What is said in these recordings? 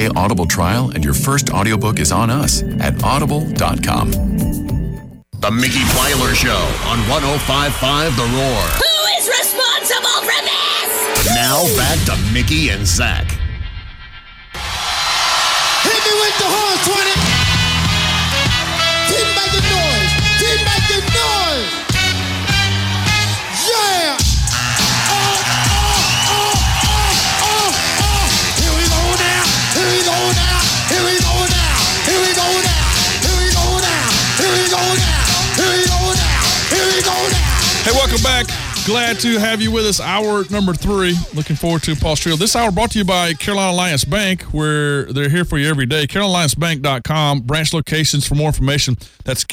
30-day Audible trial, and your first audiobook is on us at audible.com. The Mickey Plyler Show on 105.5 The Roar. Who is responsible for this? Now back to Mickey and Zach. Hit me with the horn, 20. Keep making noise. Keep making noise. Yeah. Here we go now. Here we go now. Here we go now. Here we go now. Here we go now. Here we go now. Here we go now. Here we go now. Hey, welcome back. Glad to have you with us. Hour number 3. Looking forward to Paul Streeter. This hour brought to you by Carolina Alliance Bank, where they're here for you every day. CarolinaAllianceBank.com. Branch locations for more information. That's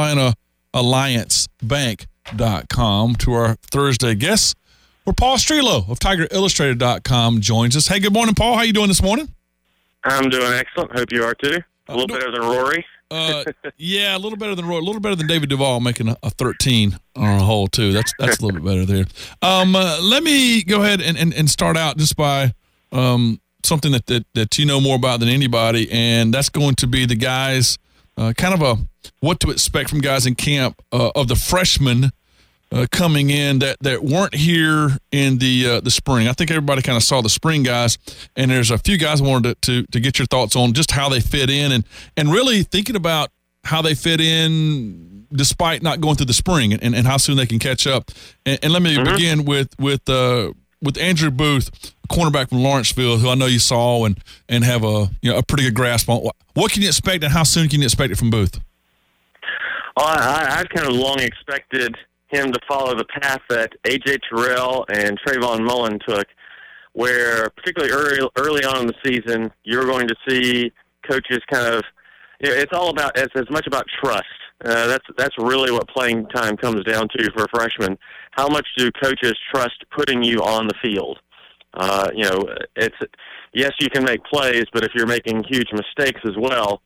CarolinaAllianceBank.com. To our Thursday guests, where Paul Streeter of TigerIllustrated.com joins us. Hey, good morning, Paul. How you doing this morning? I'm doing excellent. Hope you are too. A little better than Rory. Yeah, a little better than Roy, a little better than David Duvall making a 13 on a hole too. That's a little bit better there. Let me go ahead and start out just by something that you know more about than anybody, and that's going to be the guys, kind of what to expect from guys in camp of the freshmen coming in that weren't here in the spring. I think everybody kind of saw the spring guys, and there's a few guys I wanted to get your thoughts on just how they fit in and really thinking about how they fit in despite not going through the spring and how soon they can catch up. And let me begin with Andrew Booth, a cornerback from Lawrenceville, who I know you saw and have a pretty good grasp on. What can you expect, and how soon can you expect it from Booth? Well, I've kind of long expected him to follow the path that A.J. Terrell and Trayvon Mullen took, where particularly early on in the season, you're going to see coaches kind of, it's all about, it's as much about trust. That's really what playing time comes down to for a freshman. How much do coaches trust putting you on the field? Yes, you can make plays, but if you're making huge mistakes as well,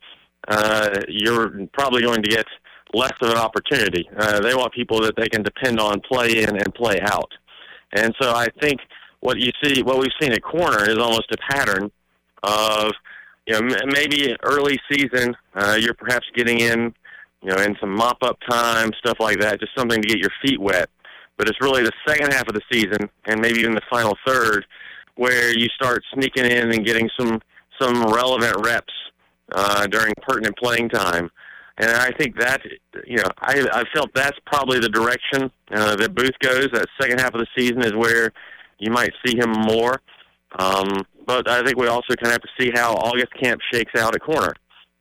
you're probably going to get less of an opportunity. They want people that they can depend on play in and play out. And so I think what we've seen at corner is almost a pattern of, maybe early season, you're perhaps getting in, in some mop-up time, stuff like that, just something to get your feet wet. But it's really the second half of the season, and maybe even the final third, where you start sneaking in and getting some relevant reps during pertinent playing time. And I think that, I felt that's probably the direction that Booth goes. That second half of the season is where you might see him more. But I think we also kind of have to see how August camp shakes out at corner.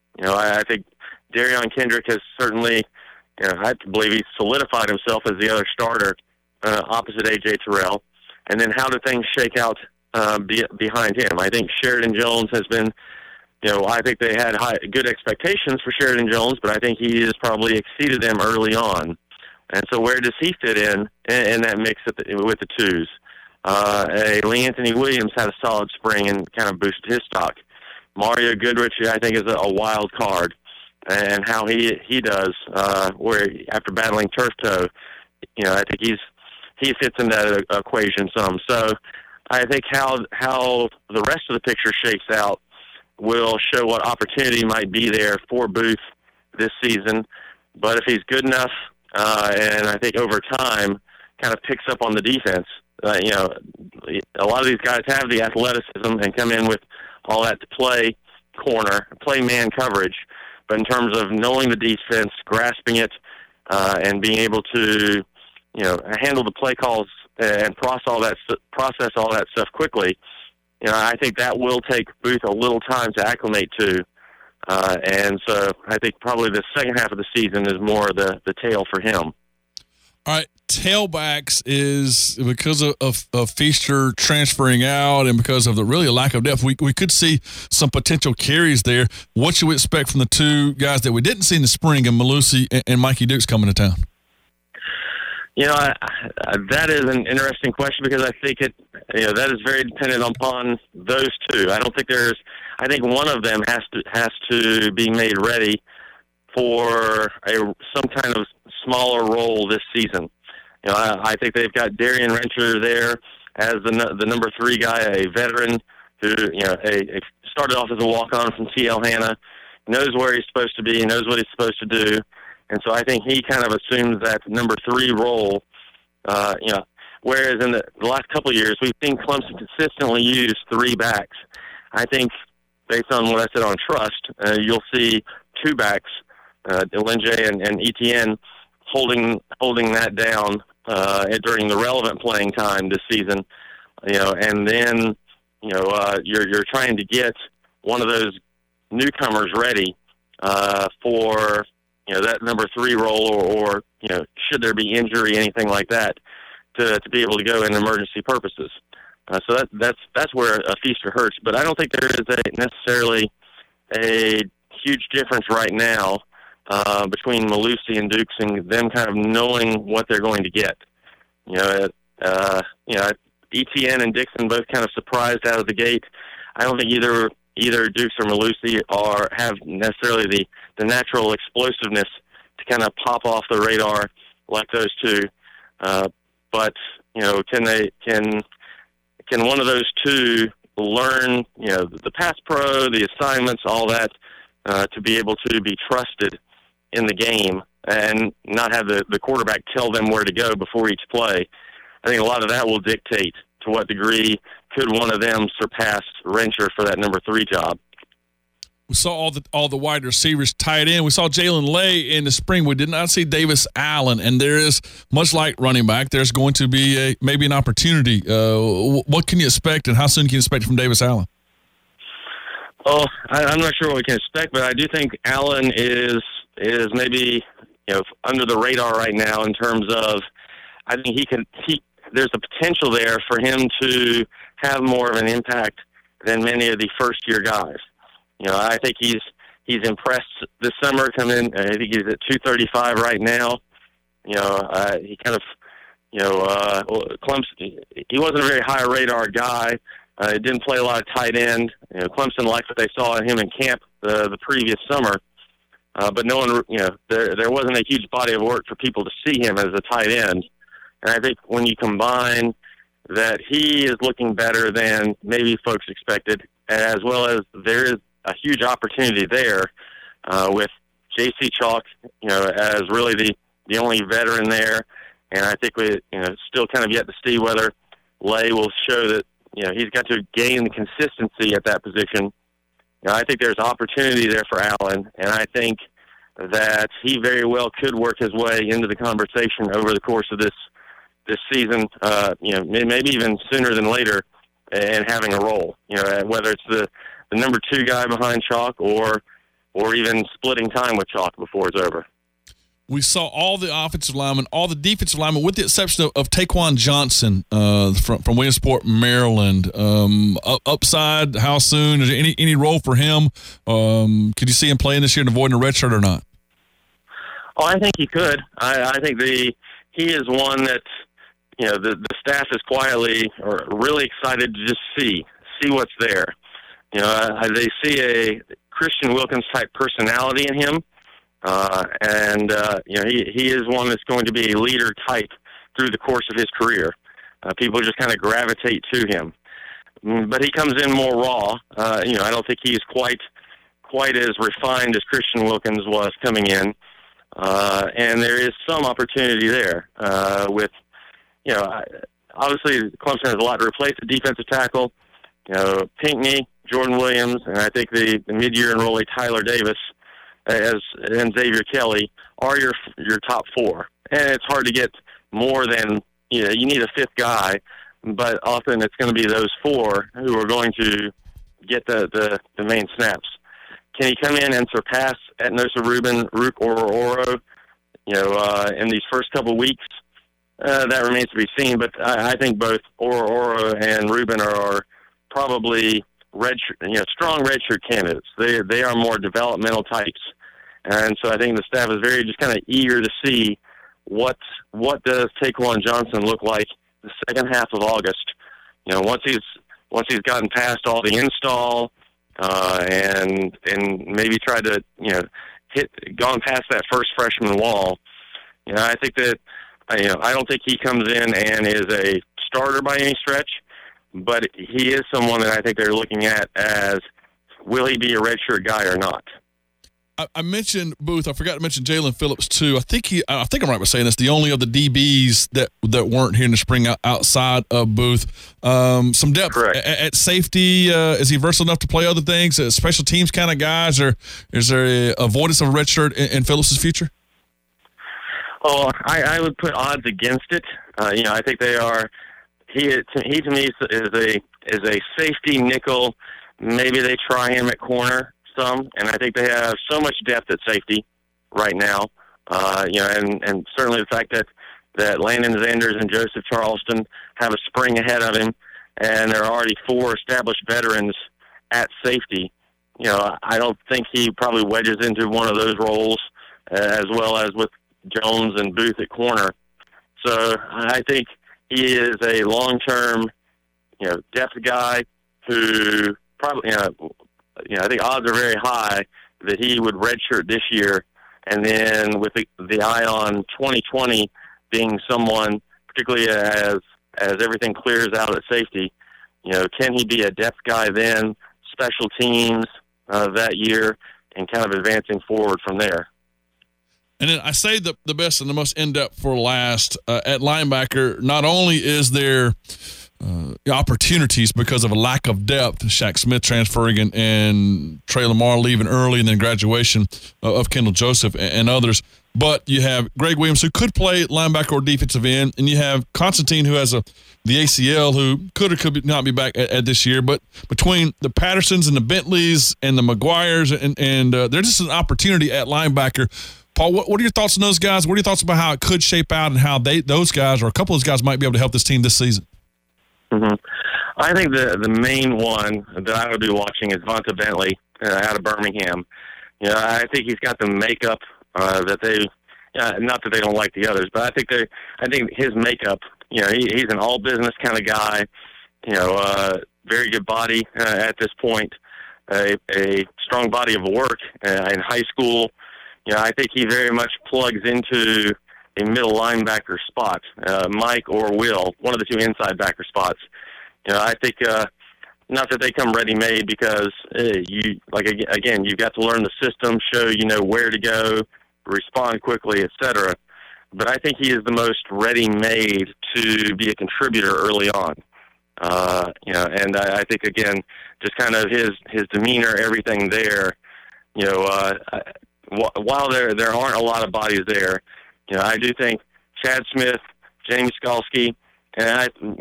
I think Darion Kendrick has certainly, I believe he's solidified himself as the other starter opposite A.J. Terrell. And then how do things shake out behind him? I think Sheridan Jones has been, I think they had good expectations for Sheridan Jones, but I think he has probably exceeded them early on. And so where does he fit in that mix with the twos? Lee Anthony Williams had a solid spring and kind of boosted his stock. Mario Goodrich, I think, is a wild card, and how he does, where after battling turf toe, I think he fits in that equation some. So I think how the rest of the picture shakes out will show what opportunity might be there for Booth this season. But if he's good enough, and I think over time kind of picks up on the defense, a lot of these guys have the athleticism and come in with all that to play corner, play man coverage. But in terms of knowing the defense, grasping it, and being able to, handle the play calls and process all that stuff quickly, I think that will take Booth a little time to acclimate to. And so I think probably the second half of the season is more the tale for him. All right, tailbacks is because of Feaster transferring out and because of the really a lack of depth. We could see some potential carries there. What should we expect from the two guys that we didn't see in the spring, and Malusi and Mikey Dukes coming to town? That is an interesting question because I think that is very dependent upon those two. I don't think I think one of them has to be made ready for some kind of smaller role this season. I think they've got Darian Rencher there as the number 3 guy, a veteran who, a started off as a walk-on from TL Hanna, knows where he's supposed to be, knows what he's supposed to do. And so I think he kind of assumes that number 3 role, whereas in the last couple of years, we've seen Clemson consistently use 3 backs. I think, based on what I said on trust, you'll see 2 backs, Delinje and Etienne, holding that down during the relevant playing time this season. And then, you're trying to get one of those newcomers ready for that number 3 role, or should there be injury, anything like that, to be able to go in emergency purposes. So that's where a feaster hurts. But I don't think there is necessarily a huge difference right now between Malusi and Dukes and them kind of knowing what they're going to get. Etienne and Dixon both kind of surprised out of the gate. I don't think either Dukes or Malusi have necessarily the natural explosiveness to kind of pop off the radar like those two. But can one of those two learn the pass pro, the assignments, all that, to be able to be trusted in the game and not have the quarterback tell them where to go before each play? I think a lot of that will dictate to what degree could one of them surpass Rencher for that number 3 job. We saw all the wide receivers tied in. We saw Jalen Lay in the spring. We did not see Davis Allen, and there is, much like running back, there's going to be maybe an opportunity. What can you expect, and how soon can you expect from Davis Allen? Well, I'm not sure what we can expect, but I do think Allen is maybe under the radar right now in terms of, I think there's a potential there for him to have more of an impact than many of the first-year guys. I think he's impressed this summer. Come in, I think he's at 235 right now. He kind of, Clemson. He wasn't a very high radar guy. He didn't play a lot of tight end. Clemson liked what they saw in him in camp the previous summer, but no one, there wasn't a huge body of work for people to see him as a tight end. And I think when you combine that he is looking better than maybe folks expected, as well as there is a huge opportunity there with J.C. Chalk, as really the only veteran there. And I think we, still kind of yet to see whether Lay will show that, he's got to gain the consistency at that position. I think there's opportunity there for Allen, and I think that he very well could work his way into the conversation over the course of this season, maybe even sooner than later, and having a role, whether it's the number 2 guy behind Chalk or even splitting time with Chalk before it's over. We saw all the offensive linemen, all the defensive linemen, with the exception of Taquan Johnson from Williamsport, Maryland. Upside, how soon? Is there any role for him? Could you see him playing this year and avoiding a red shirt or not? Oh, I think he could. I think he is one that the staff is quietly or really excited to just see what's there. They see a Christian Wilkins type personality in him. He is one that's going to be a leader type through the course of his career. People just kind of gravitate to him. But he comes in more raw. I don't think he's quite as refined as Christian Wilkins was coming in. And there is some opportunity there with, obviously Clemson has a lot to replace the defensive tackle. Pinckney, Jordan Williams, and I think the mid-year enrollee Tyler Davis and Xavier Kelly are your top 4. And it's hard to get more than, you need a 5th guy, but often it's going to be those 4 who are going to get the main snaps. Can he come in and surpass Etnosa Rubin, Rook Oro, in these first couple weeks? That remains to be seen, but I think both Oro and Rubin are probably strong redshirt candidates. They are more developmental types. And so I think the staff is very just kind of eager to see what does Taquan Johnson look like the second half of August. Once he's gotten past all the install and maybe tried to gone past that first freshman wall. I think that I don't think he comes in and is a starter by any stretch, but he is someone that I think they're looking at as will he be a redshirt guy or not? I mentioned Booth. I forgot to mention Jalen Phillips too. I think I'm right by saying this. The only of the DBs that weren't here in the spring outside of Booth. Some depth at safety. Is he versatile enough to play other things? Special teams kind of guys, or is there a avoidance of a redshirt in Phillips' future? Oh, I would put odds against it. I think they are. He to me is a safety nickel. Maybe they try him at corner some, and I think they have so much depth at safety right now. And certainly the fact that Landon Zanders and Joseph Charleston have a spring ahead of him, and there are already 4 established veterans at safety. I don't think he probably wedges into one of those roles, as well as with Jones and Booth at corner. So I think he is a long-term, depth guy who probably, I think odds are very high that he would redshirt this year, and then with the eye on 2020 being someone, particularly as everything clears out at safety, can he be a depth guy then, special teams that year, and kind of advancing forward from there. And then I say the best and the most in-depth for last. At linebacker, not only is there opportunities because of a lack of depth, Shaq Smith transferring and Trey Lamar leaving early, and then graduation of Kendall Joseph and others, but you have Greg Williams, who could play linebacker or defensive end, and you have Constantine, who has the ACL, who could or could not be back at this year. But between the Pattersons and the Bentleys and the McGuires, and there's just an opportunity at linebacker. Paul, what are your thoughts on those guys? What are your thoughts about how it could shape out and how those guys, or a couple of those guys, might be able to help this team this season? Mm-hmm. I think the main one that I would be watching is Vonta Bentley out of Birmingham. I think he's got the makeup that they, not that they don't like the others, but I think his makeup. He's an all business kind of guy. Very good body at this point, a strong body of work in high school. I think he very much plugs into a middle linebacker spot, Mike or Will, one of the 2 inside backer spots. I think not that they come ready-made because you've got to learn the system, show where to go, respond quickly, etc. But I think he is the most ready-made to be a contributor early on. And I think again, just kind of his demeanor, everything there. While there aren't a lot of bodies there, I do think Chad Smith, Jamie Skalski, and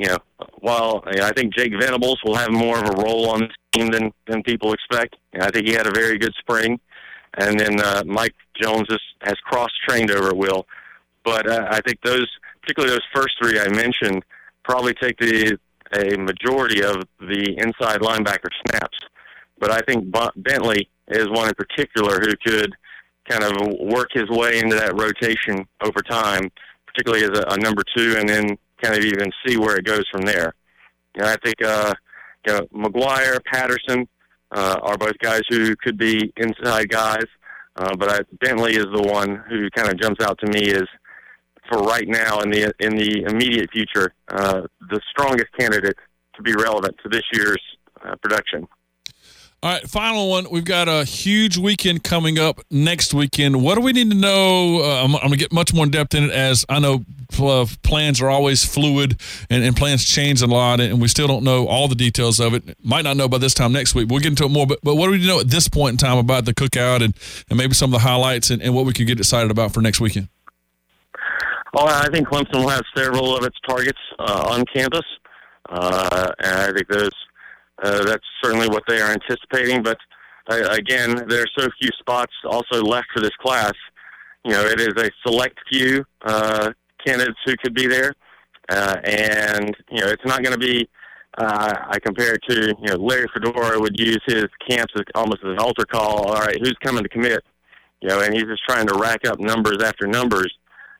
I think Jake Venables will have more of a role on this team than people expect. I think he had a very good spring, and then Mike Jones has cross-trained over at Will. But I think particularly those first 3 I mentioned, probably take a majority of the inside linebacker snaps. But I think Bentley is one in particular who could kind of work his way into that rotation over time, particularly as a number 2, and then kind of even see where it goes from there. I think McGuire, Patterson are both guys who could be inside guys, but Bentley is the one who kind of jumps out to me as, for right now in the immediate future, the strongest candidate to be relevant to this year's production. All right, final one. We've got a huge weekend coming up next weekend. What do we need to know? I'm going to get much more in depth in it, as I know plans are always fluid and plans change a lot, and we still don't know all the details of it. Might not know by this time next week. We'll get into it more, but what do we know at this point in time about the cookout and maybe some of the highlights and what we could get excited about for next weekend? Well, I think Clemson will have several of its targets on campus, and I think that's certainly what they are anticipating. But again, there are so few spots also left for this class. It is a select few candidates who could be there, and it's not going to be. I compare it to Larry Fedora would use his camps almost as an altar call. All right, who's coming to commit? And he's just trying to rack up numbers after numbers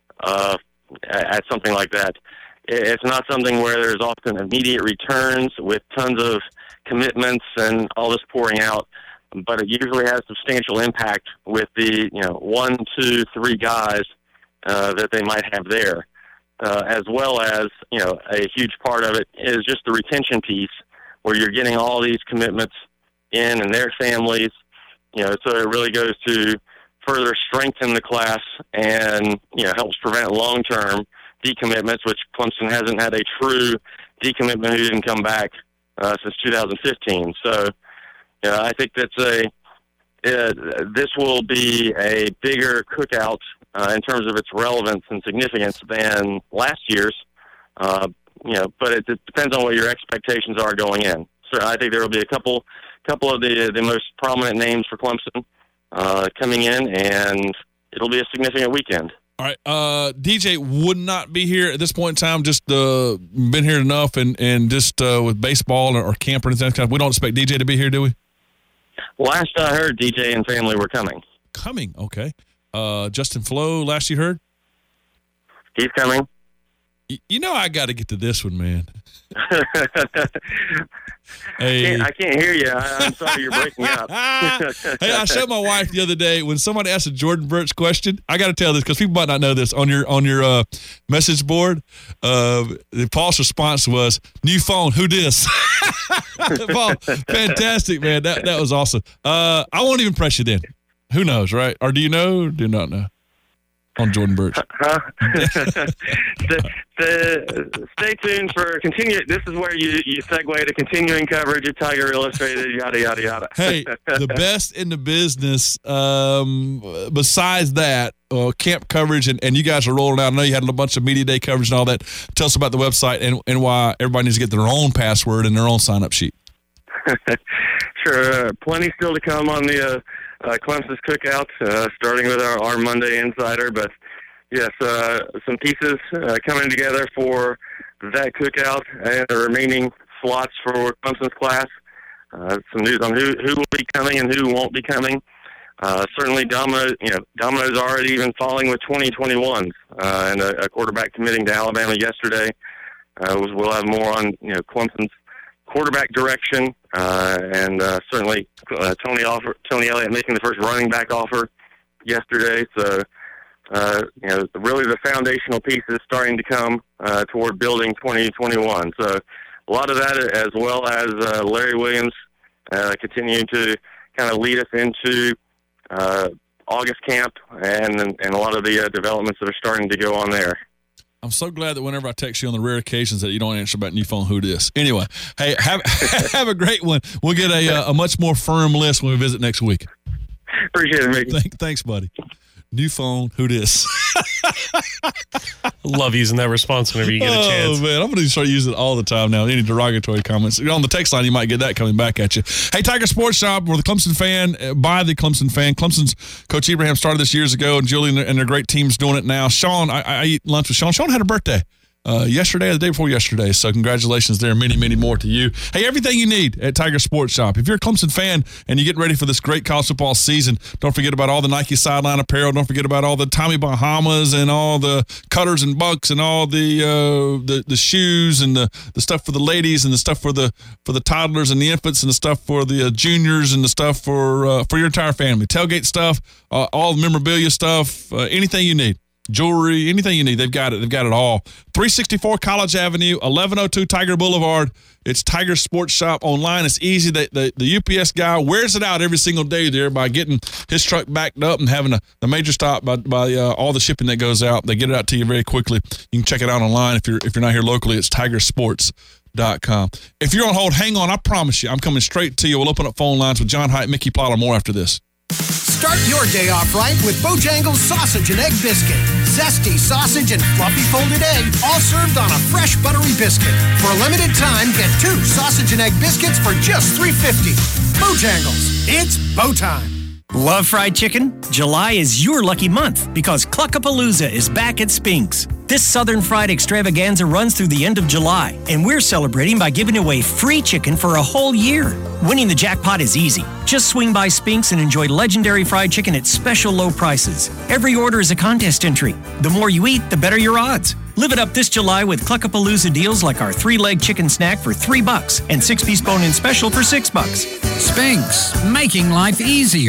at something like that. It's not something where there's often immediate returns with tons of commitments and all this pouring out, but it usually has substantial impact with the 1, 2, 3 guys that they might have there, as well as a huge part of it is just the retention piece, where you're getting all these commitments in and their families. So it really goes to further strengthen the class and, helps prevent long-term decommitments, which Clemson hasn't had a true decommitment who didn't come back since 2015. So, I think this will be a bigger cookout in terms of its relevance and significance than last year's. But it depends on what your expectations are going in. So I think there will be a couple of the most prominent names for Clemson coming in, and it'll be a significant weekend. All right. DJ would not be here at this point in time, just been here enough and just with baseball or camp or anything. We don't expect DJ to be here, do we? Last I heard, DJ and family were coming. Coming, okay. Justin Flo, last you heard? He's coming. I got to get to this one, man. Hey. I can't hear you. I'm sorry you're breaking up. Hey, I showed my wife the other day when somebody asked a Jordan Burch question. I got to tell this because people might not know this on your message board. Paul's response was, "New phone, who dis?" Paul, fantastic, man. That was awesome. I won't even press you then. Who knows, right? Or do you know? Or do you not know? On Jordan Burch. Stay tuned for continue. This is where you segue to continuing coverage of Tiger Illustrated, yada, yada, yada. Hey, the best in the business, besides that, camp coverage, and you guys are rolling out. I know you had a bunch of media day coverage and all that. Tell us about the website and why everybody needs to get their own password and their own sign-up sheet. Sure. Plenty still to come on the Clemson's Cookout, starting with our Monday Insider. But, yes, some pieces coming together for that cookout and the remaining slots for Clemson's class. Some news on who will be coming and who won't be coming. Certainly dominoes already even falling with 2021s, and a quarterback committing to Alabama yesterday. We'll have more on Clemson's quarterback direction, and certainly Tony Elliott making the first running back offer yesterday. So, really the foundational pieces starting to come toward building 2021. So a lot of that, as well as Larry Williams continuing to kind of lead us into August camp and a lot of the developments that are starting to go on there. I'm so glad that whenever I text you on the rare occasions that you don't answer about new phone, who dis. Anyway, hey, have a great one. We'll get a much more firm list when we visit next week. Appreciate it, Mickey. Thanks, buddy. New phone, who dis? Love using that response whenever you get a chance. Oh, man, I'm going to start using it all the time now. Any derogatory comments. On the text line, you might get that coming back at you. Hey, Tiger Sports Shop, we're the Clemson fan, by the Clemson fan. Clemson's Coach Ibrahim started this years ago, and Julie and their great team's doing it now. Sean, I eat lunch with Sean. Sean had a birthday yesterday or the day before yesterday, so congratulations there. Many, many more to you. Hey, everything you need at Tiger Sports Shop. If you're a Clemson fan and you're getting ready for this great college football season, don't forget about all the Nike sideline apparel. Don't forget about all the Tommy Bahamas and all the cutters and bucks and all the shoes and the stuff for the ladies and the stuff for the toddlers and the infants and the stuff for the juniors and the stuff for your entire family. Tailgate stuff, all the memorabilia stuff, anything you need. Jewelry, anything you need, they've got it. They've got it all. 364 College Avenue, 1102 Tiger Boulevard. It's Tiger Sports Shop online. It's easy. The UPS guy wears it out every single day there by getting his truck backed up and having a major stop by all the shipping that goes out. They get it out to you very quickly. You can check it out online if you're not here locally. It's tigersports.com. If you're on hold, hang on. I promise you, I'm coming straight to you. We'll open up phone lines with John Hyatt, Mickey Plyler, more after this. Start your day off right with Bojangles Sausage and Egg Biscuit. Zesty sausage and fluffy folded egg, all served on a fresh buttery biscuit. For a limited time, get 2 sausage and egg biscuits for just $3.50. Bojangles, it's Bo time. Love fried chicken? July is your lucky month because Cluckapalooza is back at Spink's. This Southern Fried Extravaganza runs through the end of July, and we're celebrating by giving away free chicken for a whole year. Winning the jackpot is easy. Just swing by Spink's and enjoy legendary fried chicken at special low prices. Every order is a contest entry. The more you eat, the better your odds. Live it up this July with Cluckapalooza deals like our 3-leg chicken snack for $3 and 6-piece bone-in special for $6. Spink's, making life easier.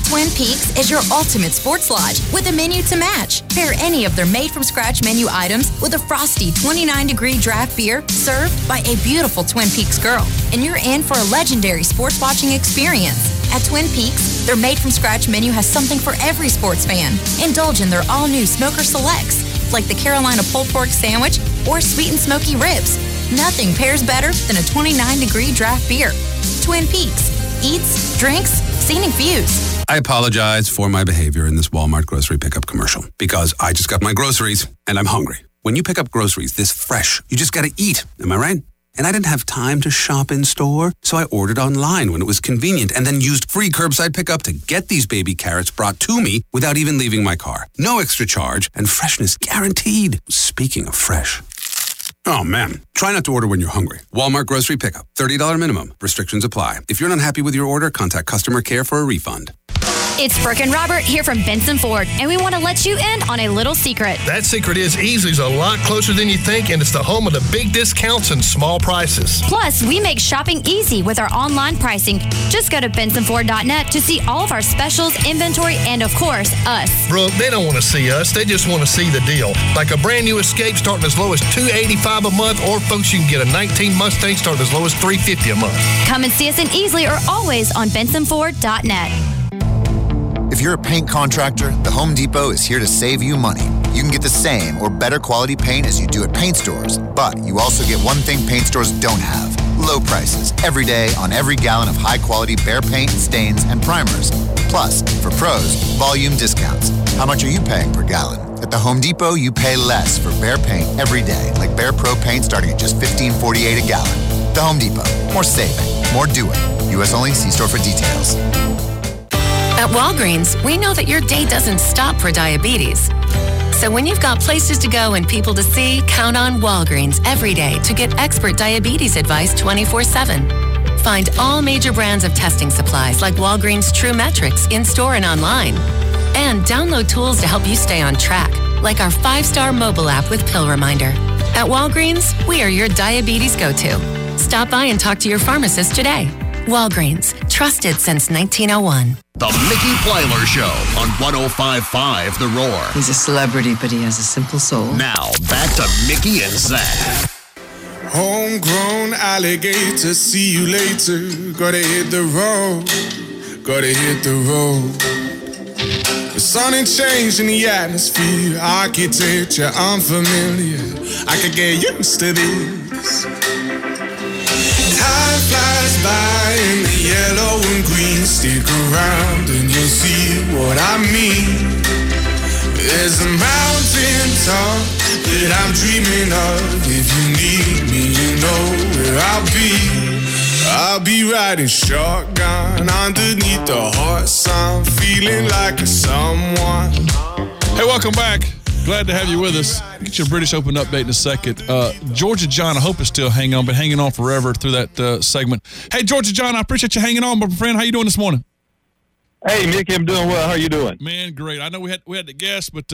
Twin Peaks is your ultimate sports lodge with a menu to match. Pair any of their made-from-scratch menu items with a frosty 29-degree draft beer served by a beautiful Twin Peaks girl, and you're in for a legendary sports watching experience. At Twin Peaks, their made-from-scratch menu has something for every sports fan. Indulge in their all-new Smoker Selects, like the Carolina pulled pork sandwich or sweet and smoky ribs. Nothing pairs better than a 29-degree draft beer. Twin Peaks. Eats, drinks, scenic views. I apologize for my behavior in this Walmart grocery pickup commercial because I just got my groceries and I'm hungry. When you pick up groceries this fresh, you just got to eat. Am I right? And I didn't have time to shop in store, so I ordered online when it was convenient and then used free curbside pickup to get these baby carrots brought to me without even leaving my car. No extra charge and freshness guaranteed. Speaking of fresh. Oh, man. Try not to order when you're hungry. Walmart grocery pickup. $30 minimum. Restrictions apply. If you're not happy with your order, contact customer care for a refund. It's Brooke and Robert here from Benson Ford, and we want to let you in on a little secret. That secret is Easley's a lot closer than you think, and it's the home of the big discounts and small prices. Plus, we make shopping easy with our online pricing. Just go to bensonford.net to see all of our specials, inventory, and of course, us. Brooke, they don't want to see us. They just want to see the deal. Like a brand new Escape starting as low as $285 a month, or folks, you can get a 19 Mustang starting as low as $350 a month. Come and see us in Easley or always on bensonford.net. If you're a paint contractor, the Home Depot is here to save you money. You can get the same or better quality paint as you do at paint stores, but you also get one thing paint stores don't have: low prices every day on every gallon of high-quality Behr paint, stains, and primers. Plus, for pros, volume discounts. How much are you paying per gallon? At the Home Depot, you pay less for Behr paint every day, like Behr Pro paint starting at just $15.48 a gallon. The Home Depot. More saving, more doing. U.S. only. See store for details. At Walgreens, we know that your day doesn't stop for diabetes. So when you've got places to go and people to see, count on Walgreens every day to get expert diabetes advice 24/7. Find all major brands of testing supplies like Walgreens True Metrics in-store and online. And download tools to help you stay on track, like our 5-star mobile app with Pill Reminder. At Walgreens, we are your diabetes go-to. Stop by and talk to your pharmacist today. Walgreens, trusted since 1901. The Mickey Plyler Show on 105.5 The Roar. He's a celebrity, but he has a simple soul. Now, back to Mickey and Zach. Homegrown alligator, see you later. Gotta hit the road, gotta hit the road. The sun ain't changing the atmosphere, architecture unfamiliar. I could get used to this. Time flies by in the yellow and green. Stick around and you'll see what I mean. There's a mountain top that I'm dreaming of. If you need me, you know where I'll be. I'll be riding shotgun underneath the hot sun, feeling like a someone. Hey, welcome back. Glad to have you with us. Get your British Open update in a second. Georgia John, I hope is still hanging on, but hanging on forever through that segment. Hey, Georgia John, I appreciate you hanging on, my friend. How you doing this morning? Hey, Mickey, I'm doing well. How you doing? Man, great. I know we had to guess, but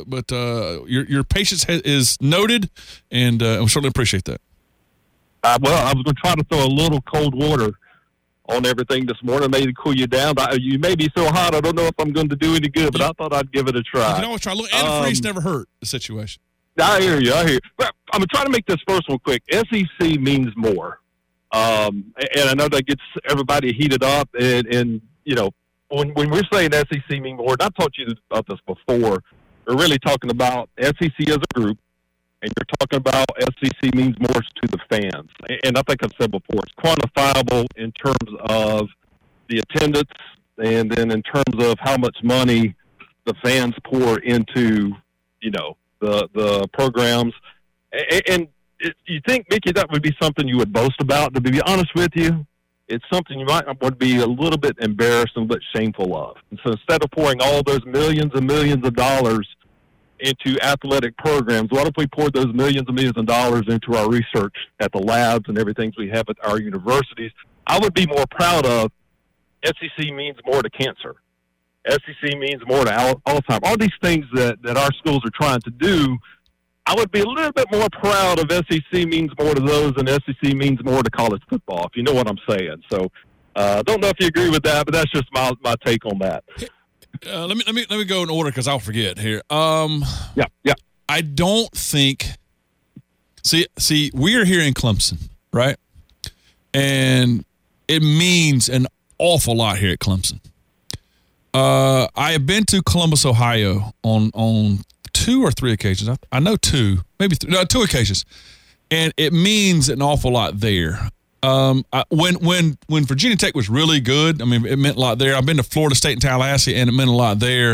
your patience is noted, and we certainly appreciate that. Well, I was going to try to throw a little cold water on everything this morning, maybe cool you down. You may be so hot, I don't know if I'm going to do any good, but I thought I'd give it a try. You can always try. Look, antifreeze never hurt the situation. I hear you. But I'm going to try to make this first one quick. SEC means more. And I know that gets everybody heated up. And you know, when we're saying SEC means more, and I've talked to you about this before, we're really talking about SEC as a group, and you're talking about SEC means more to the fans. And I think I've said before, it's quantifiable in terms of the attendance and then in terms of how much money the fans pour into, you know, the programs. And you think, Mickey, that would be something you would boast about? To be honest with you, it's something you might would be a little bit embarrassed and a bit shameful of. And so instead of pouring all those millions and millions of dollars into athletic programs, what if we poured those millions and millions of dollars into our research at the labs and everything we have at our universities? I would be more proud of SEC means more to cancer. SEC means more to Alzheimer's. All these things that our schools are trying to do, I would be a little bit more proud of SEC means more to those than SEC means more to college football, if you know what I'm saying. So Don't know if you agree with that, but that's just my take on that. Let me go in order because I'll forget here. Yeah. I don't think. See, we are here in Clemson, right? And it means an awful lot here at Clemson. I have been to Columbus, Ohio on 2 or 3 occasions. I know 2, maybe 2 occasions, and it means an awful lot there. When Virginia Tech was really good, I mean, it meant a lot there. I've been to Florida State and Tallahassee, and it meant a lot there.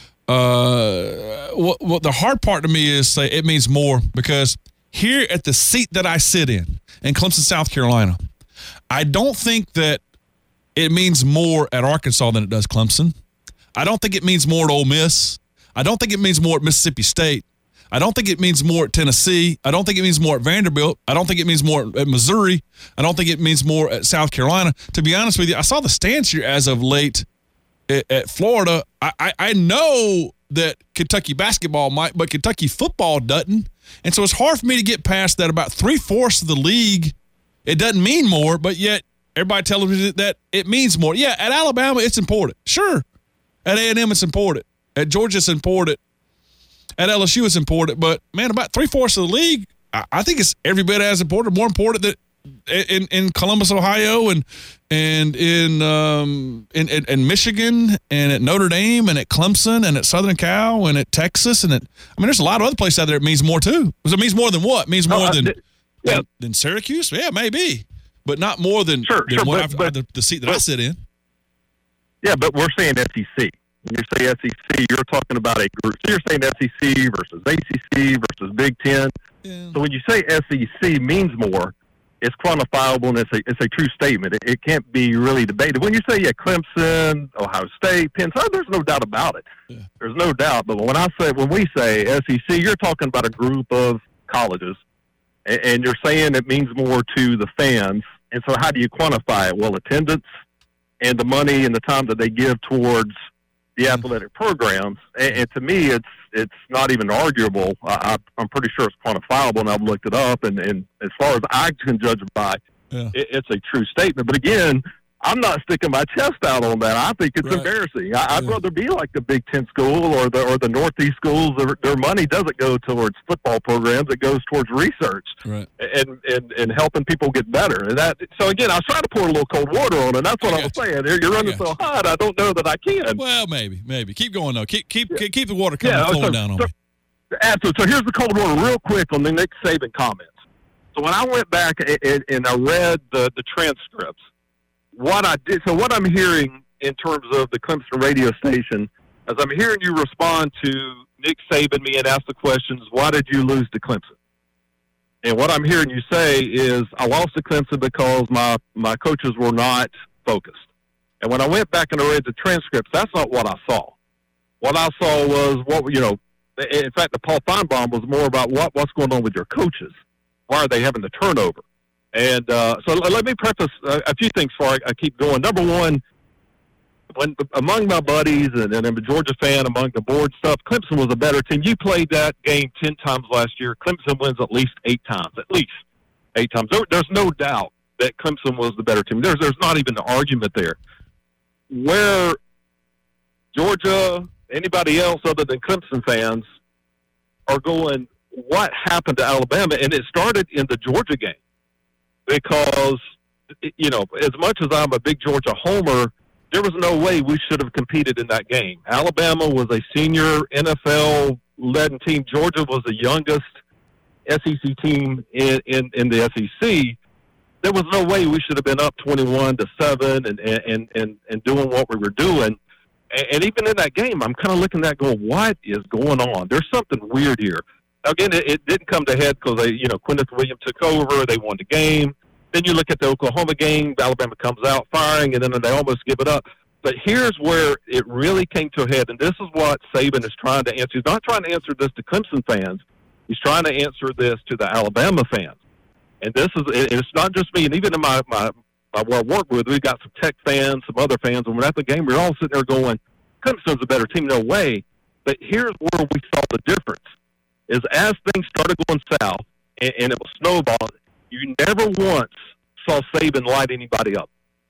What the hard part to me is say it means more because here at the seat that I sit in Clemson, South Carolina, I don't think that it means more at Arkansas than it does Clemson. I don't think it means more at Ole Miss. I don't think it means more at Mississippi State. I don't think it means more at Tennessee. I don't think it means more at Vanderbilt. I don't think it means more at Missouri. I don't think it means more at South Carolina. To be honest with you, I saw the stands here as of late at Florida. I know that Kentucky basketball might, but Kentucky football doesn't. And so it's hard for me to get past that about 3/4 of the league. It doesn't mean more, but yet everybody tells me that it means more. Yeah, at Alabama, it's important. Sure. At A&M, it's important. At Georgia, it's important. At LSU, it's important. But, man, about 3/4 of the league, I think it's every bit as important, more important than in Columbus, Ohio, and in Michigan, and at Notre Dame, and at Clemson, and at Southern Cal, and at Texas, there's a lot of other places out there it means more too. Because it means more than what? It means more than Syracuse? Yeah, maybe, but not more than the seat that I sit in. Yeah, but we're saying SEC. When you say SEC, you're talking about a group. So you're saying SEC versus ACC versus Big Ten. Yeah. So when you say SEC means more, it's quantifiable and it's a true statement. It can't be really debated. When you say Clemson, Ohio State, Penn State, there's no doubt about it. Yeah. There's no doubt. But when we say SEC, you're talking about a group of colleges, and you're saying it means more to the fans. And so how do you quantify it? Well, attendance and the money and the time that they give towards the athletic programs. And to me, it's not even arguable. I'm pretty sure it's quantifiable, and I've looked it up. And as far as I can judge by, it's a true statement. But again, I'm not sticking my chest out on that. I think it's embarrassing. I'd rather be like the Big Ten school or the Northeast schools. Their money doesn't go towards football programs; it goes towards research and helping people get better. And so again, I was trying to pour a little cold water on it. That's what I was saying. You're running so hot. I don't know that I can. Well, maybe. Keep going though. Keep the water flowing down on me. So here's the cold water real quick on the Nick Saban comments. So when I went back and I read the transcripts. What I'm hearing in terms of the Clemson radio station, as I'm hearing you respond to Nick Saban me and ask the questions, why did you lose to Clemson? And what I'm hearing you say is, I lost to Clemson because my coaches were not focused. And when I went back and I read the transcripts, that's not what I saw. What I saw was in fact, the Paul Feinbaum was more about what's going on with your coaches. Why are they having the turnover? And so let me preface a few things before I keep going. Number one, among my buddies, and I'm a Georgia fan, among the board stuff, Clemson was a better team. You played that game 10 times last year. Clemson wins at least 8 times. At least 8 times. There's no doubt that Clemson was the better team. There's not even an argument there. Where Georgia, anybody else other than Clemson fans, are going, what happened to Alabama? And it started in the Georgia game. Because, as much as I'm a big Georgia homer, there was no way we should have competed in that game. Alabama was a senior NFL-led team. Georgia was the youngest SEC team in the SEC. There was no way we should have been up 21-7 and doing what we were doing. And even in that game, I'm kind of looking at that going, what is going on? There's something weird here. Again, it didn't come to head because Quinnipiac Williams took over. They won the game. Then you look at the Oklahoma game. Alabama comes out firing, and then they almost give it up. But here's where it really came to a head, and this is what Saban is trying to answer. He's not trying to answer this to Clemson fans. He's trying to answer this to the Alabama fans. And it's not just me. And even in my where I work with, we've got some Tech fans, some other fans. And when at the game, we're all sitting there going, Clemson's a better team. No way. But here's where we saw the difference. Is as things started going south and it was snowballing, you never once saw Saban light anybody up.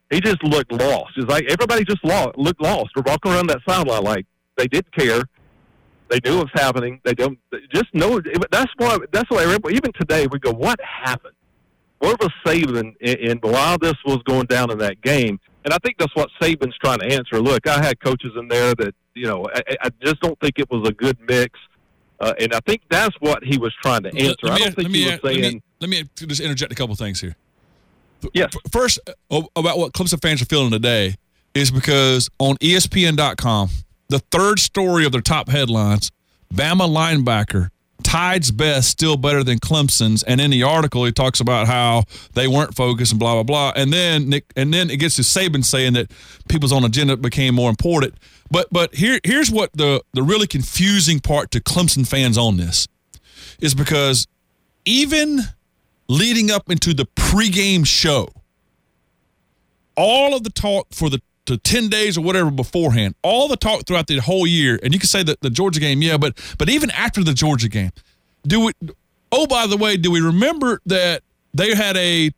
he just looked lost. It's like everybody just looked lost. They're walking around that sideline like they didn't care. They knew what was happening. They just know. That's why even today we go, what happened? What was Saban and while this was going down in that game? And I think that's what Saban's trying to answer. Look, I had coaches in there that, I just don't think it was a good mix. And I think that's what he was trying to answer. I don't think he was saying. Let me just interject a couple things here. Yes. First, about what Clemson fans are feeling today is because on ESPN.com, the third story of their top headlines, Bama linebacker, Tide's best, still better than Clemson's. And in the article, he talks about how they weren't focused and blah, blah, blah. And then it gets to Saban saying that people's own agenda became more important. But here's what the really confusing part to Clemson fans on this is because even leading up into the pregame show, all of the talk for the 10 days or whatever beforehand, all the talk throughout the whole year, and you can say that the Georgia game, yeah, but even after the Georgia game, by the way, do we remember that they had a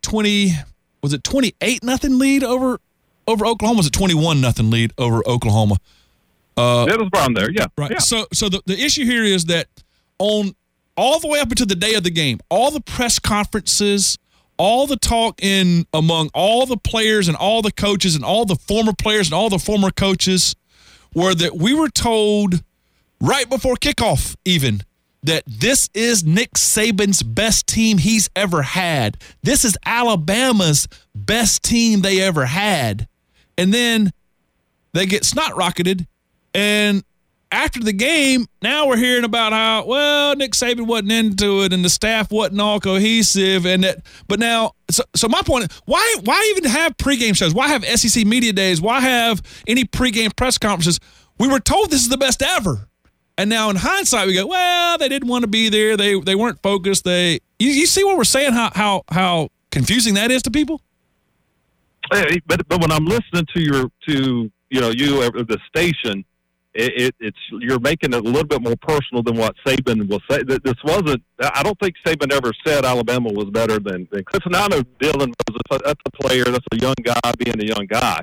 28-0 lead over Oklahoma? Was it 21-0 lead over Oklahoma? It was around there, yeah. Right. Yeah. So the issue here is that on all the way up until the day of the game, all the press conferences, all the talk among all the players and all the coaches and all the former players and all the former coaches were that we were told right before kickoff even that this is Nick Saban's best team he's ever had. This is Alabama's best team they ever had. And then they get snot-rocketed, and after the game, now we're hearing about how, well, Nick Saban wasn't into it and the staff wasn't all cohesive. But now, so my point is, why even have pregame shows? Why have SEC media days? Why have any pregame press conferences? We were told this is the best ever. And now in hindsight, we go, well, they didn't want to be there. They weren't focused. You see what we're saying, how confusing that is to people? Hey, but when I'm listening to you at the station, it's you're making it a little bit more personal than what Saban will say. This wasn't. I don't think Saban ever said Alabama was better than Clemson. I know Dylan was that's a player. That's a young guy being a young guy.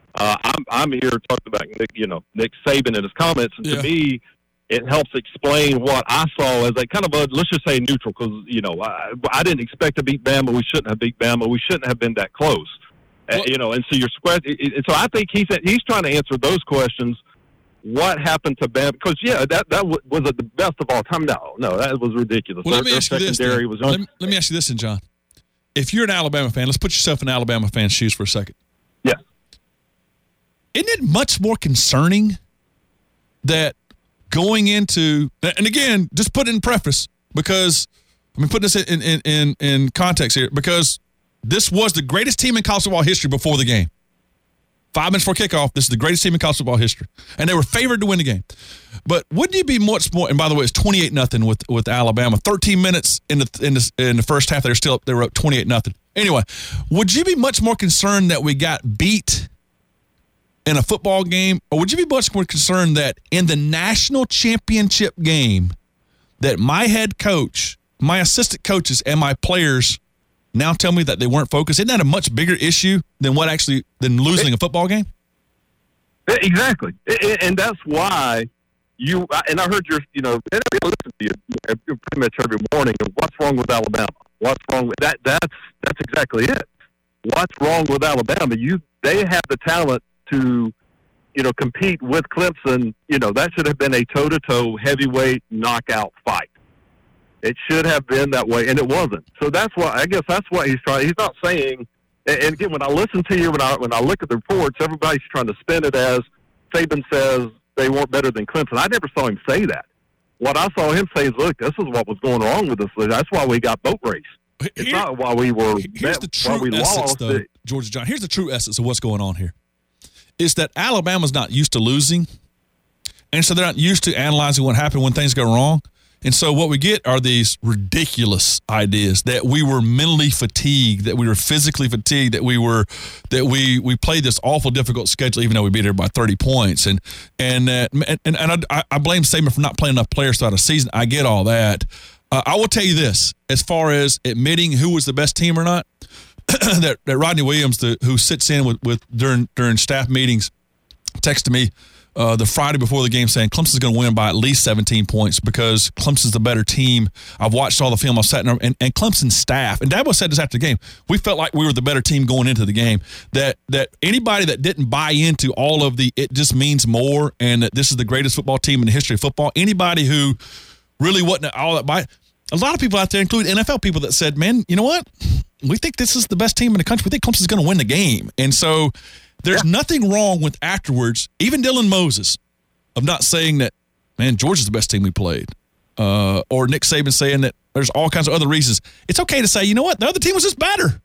I'm here talking about Nick Saban and his comments, and to me, it helps explain what I saw as a kind of let's just say neutral, because I didn't expect to beat Bama. We shouldn't have beat Bama. We shouldn't have been that close. And so you're so I think he's trying to answer those questions. What happened to Bama? Because, that was the best of all time. No, that was ridiculous. Well, let me ask you this. Let me ask you this, John. If you're an Alabama fan, let's put yourself in Alabama fan's shoes for a second. Yeah. Isn't it much more concerning that going into – and again, just put it in preface because – put this in context here, because this was the greatest team in college football history before the game. 5 minutes before kickoff, this is the greatest team in college football history. And they were favored to win the game. But wouldn't you be much more, and by the way, it's 28-0 with Alabama. 13 minutes in the first half, they were up 28-0. Anyway, would you be much more concerned that we got beat in a football game, or would you be much more concerned that in the national championship game that my head coach, my assistant coaches, and my players now tell me that they weren't focused? Isn't that a much bigger issue than than losing a football game? Exactly. And that's why and I heard and I listen to you pretty much every morning. What's wrong with Alabama? What's wrong with that? That's exactly it. What's wrong with Alabama? They have the talent to, compete with Clemson. That should have been a toe-to-toe heavyweight knockout fight. It should have been that way, and it wasn't. So that's why I guess that's what he's trying. He's not saying. And again, when I listen to you, when I look at the reports, everybody's trying to spin it as Saban says they weren't better than Clemson. I never saw him say that. What I saw him say is, "Look, this is what was going wrong with us. That's why we got boat raced. It's not why we were. Here's the true essence, though, Georgia John. Here's the true essence of what's going on here. Is that Alabama's not used to losing, and so they're not used to analyzing what happened when things go wrong. And so what we get are these ridiculous ideas that we were mentally fatigued, that we were physically fatigued, that we played this awful difficult schedule, even though we beat everybody by 30 points. And I blame Saban for not playing enough players throughout a season. I get all that. I will tell you this, as far as admitting who was the best team or not, that Rodney Williams, who sits in with during staff meetings, texted me the Friday before the game saying Clemson's going to win by at least 17 points because Clemson's the better team. I've watched all the film. I've sat in and Clemson's staff, and Dabo said this after the game, we felt like we were the better team going into the game, that anybody that didn't buy into all of the it just means more and that this is the greatest football team in the history of football, anybody who really wasn't all that by a lot of people out there, including NFL people, that said, man, you know what? We think this is the best team in the country. We think Clemson's going to win the game. And so there's nothing wrong with afterwards, even Dylan Moses, of not saying that, man, Georgia's the best team we played. Or Nick Saban saying that there's all kinds of other reasons. It's okay to say, you know what? The other team was just better.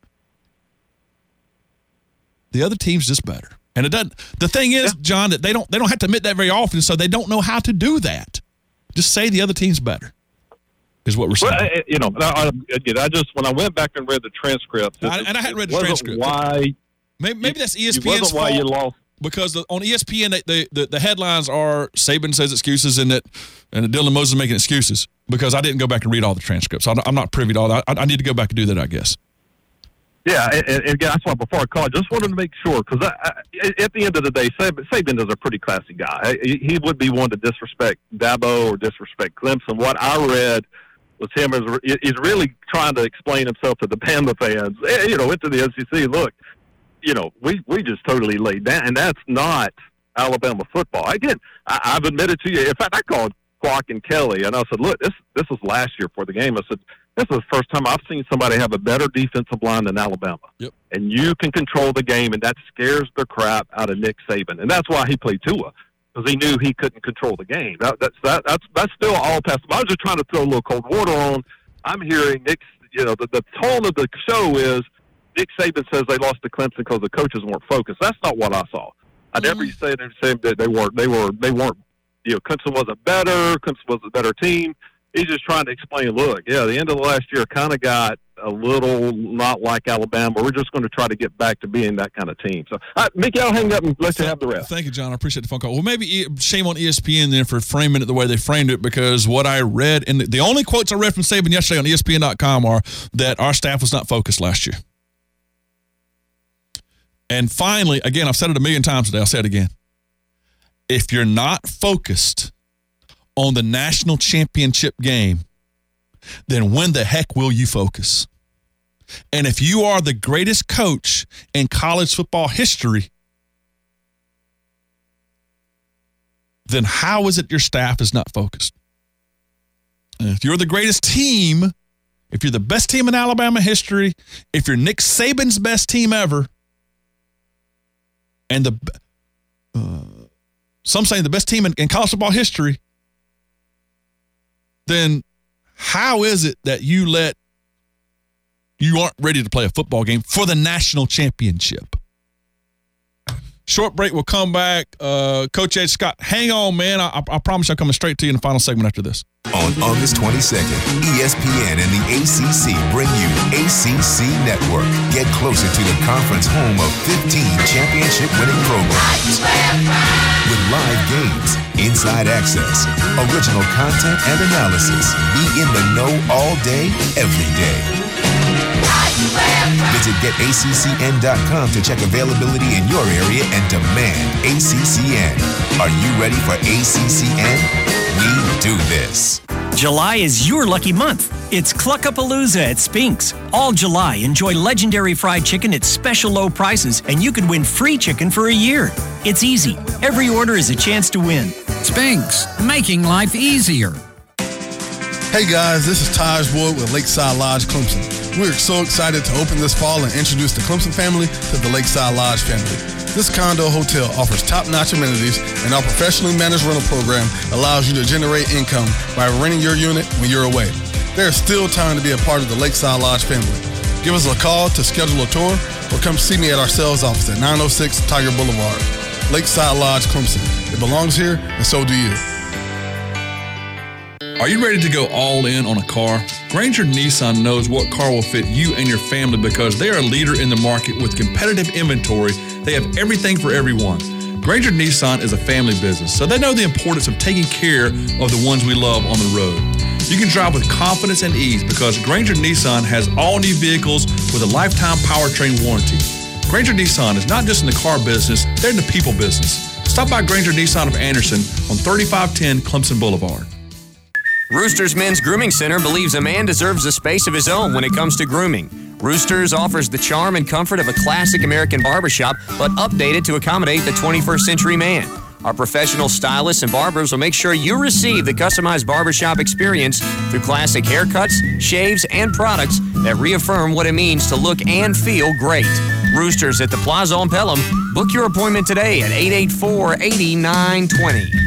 The other team's just better. And it doesn't. The thing is, John, that they don't have to admit that very often, so they don't know how to do that. Just say the other team's better. Is what we're saying. Well, I just when I went back and read the transcript, and I hadn't read the transcript. Why? Maybe that's ESPN's fault. Why you lost? Because on ESPN, the headlines are Saban says excuses and Dylan Moses is making excuses because I didn't go back and read all the transcripts. I'm not privy to all that. I need to go back and do that, I guess. Yeah, and again, that's why before I called, I just wanted to make sure because at the end of the day, Saban is a pretty classy guy. He would be one to disrespect Dabo or disrespect Clemson. What I read was him is really trying to explain himself to the Bama fans. Into the SEC. Look, we just totally laid down, and that's not Alabama football. Again, I've admitted to you. In fact, I called Clark and Kelly, and I said, look, this was last year for the game. I said, this is the first time I've seen somebody have a better defensive line than Alabama. Yep. And you can control the game, and that scares the crap out of Nick Saban. And that's why he played Tua, because he knew he couldn't control the game. That's still all past. I was just trying to throw a little cold water on. I'm hearing Nick's, the tone of the show is Nick Saban says they lost to Clemson because the coaches weren't focused. That's not what I saw. I never said that they weren't. Clemson wasn't better. Clemson was a better team. He's just trying to explain, look, the end of the last year kind of got a little not like Alabama. We're just going to try to get back to being that kind of team. So, Mickey, I'll hang up and let you have the rest. Thank you, John. I appreciate the phone call. Well, maybe shame on ESPN then for framing it the way they framed it, because what I read, and the only quotes I read from Saban yesterday on ESPN.com are that our staff was not focused last year. And finally, again, I've said it a million times today. I'll say it again. If you're not focused on the national championship game, then when the heck will you focus? And if you are the greatest coach in college football history, then how is it your staff is not focused? And if you're the greatest team, if you're the best team in Alabama history, if you're Nick Saban's best team ever, and some say the best team in college football history, then how is it that you aren't ready to play a football game for the national championship? Short break, we'll come back. Coach Ed Scott, hang on, man. I promise I'm coming straight to you in the final segment after this. On August 22nd, ESPN and the ACC bring you ACC Network. Get closer to the conference home of 15 championship-winning programs. With live games, inside access, original content and analysis. Be in the know all day, every day. Visit GetACCN.com to check availability in your area and demand ACCN. Are you ready for ACCN? We do this. July is your lucky month. It's Cluckapalooza at Spinks. All July, enjoy legendary fried chicken at special low prices, and you could win free chicken for a year. It's easy. Every order is a chance to win. Spinks, making life easier. Hey guys, this is Taj Boyd with Lakeside Lodge Clemson. We're so excited to open this fall and introduce the Clemson family to the Lakeside Lodge family. This condo hotel offers top-notch amenities, and our professionally managed rental program allows you to generate income by renting your unit when you're away. There's still time to be a part of the Lakeside Lodge family. Give us a call to schedule a tour or come see me at our sales office at 906 Tiger Boulevard. Lakeside Lodge Clemson. It belongs here, and so do you. Are you ready to go all in on a car? Granger Nissan knows what car will fit you and your family because they are a leader in the market with competitive inventory. They have everything for everyone. Granger Nissan is a family business, so they know the importance of taking care of the ones we love on the road. You can drive with confidence and ease because Granger Nissan has all new vehicles with a lifetime powertrain warranty. Granger Nissan is not just in the car business, they're in the people business. Stop by Granger Nissan of Anderson on 3510 Clemson Boulevard. Roosters Men's Grooming Center believes a man deserves a space of his own when it comes to grooming. Roosters offers the charm and comfort of a classic American barbershop, but updated to accommodate the 21st century man. Our professional stylists and barbers will make sure you receive the customized barbershop experience through classic haircuts, shaves, and products that reaffirm what it means to look and feel great. Roosters at the Plaza on Pelham. Book your appointment today at 884-8920.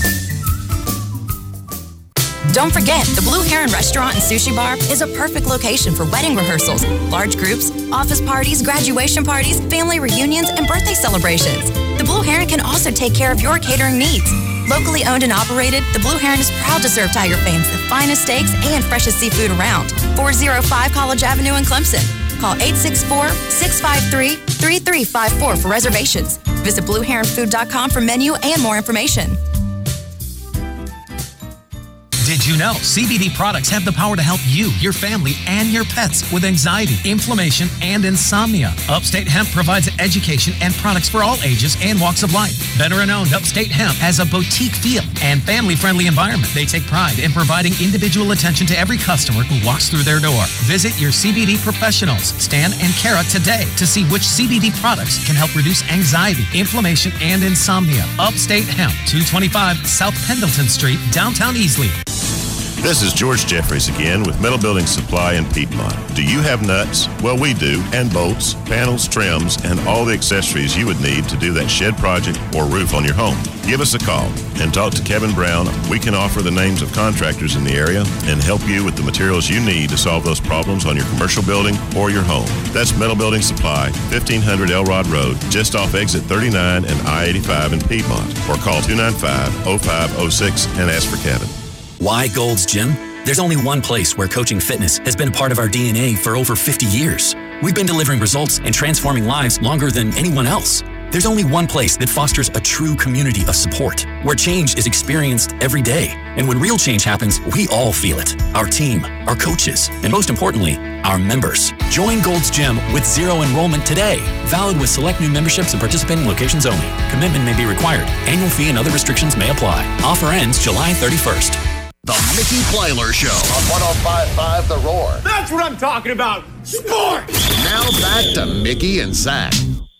Don't forget, the Blue Heron Restaurant and Sushi Bar is a perfect location for wedding rehearsals, large groups, office parties, graduation parties, family reunions, and birthday celebrations. The Blue Heron can also take care of your catering needs. Locally owned and operated, the Blue Heron is proud to serve Tiger fans the finest steaks and freshest seafood around. 405 College Avenue in Clemson. Call 864-653-3354 for reservations. Visit BlueHeronFood.com for menu and more information. Did you know CBD products have the power to help you, your family, and your pets with anxiety, inflammation, and insomnia? Upstate Hemp provides education and products for all ages and walks of life. Veteran-owned Upstate Hemp has a boutique feel and family-friendly environment. They take pride in providing individual attention to every customer who walks through their door. Visit your CBD professionals, Stan and Kara, today to see which CBD products can help reduce anxiety, inflammation, and insomnia. Upstate Hemp, 225 South Pendleton Street, downtown Easley. This is George Jeffries again with Metal Building Supply in Piedmont. Do you have nuts? Well, we do, and bolts, panels, trims, and all the accessories you would need to do that shed project or roof on your home. Give us a call and talk to Kevin Brown. We can offer the names of contractors in the area and help you with the materials you need to solve those problems on your commercial building or your home. That's Metal Building Supply, 1500 Elrod Road, just off exit 39 and I-85 in Piedmont, or call 295-0506 and ask for Kevin. Why Gold's Gym? There's only one place where coaching fitness has been a part of our DNA for over 50 years. We've been delivering results and transforming lives longer than anyone else. There's only one place that fosters a true community of support, where change is experienced every day. And when real change happens, we all feel it. Our team, our coaches, and most importantly, our members. Join Gold's Gym with zero enrollment today. Valid with select new memberships and participating locations only. Commitment may be required. Annual fee and other restrictions may apply. Offer ends July 31st. The Mickey Plyler Show on 105.5 The Roar. That's what I'm talking about. Sports. Now back to Mickey and Zach.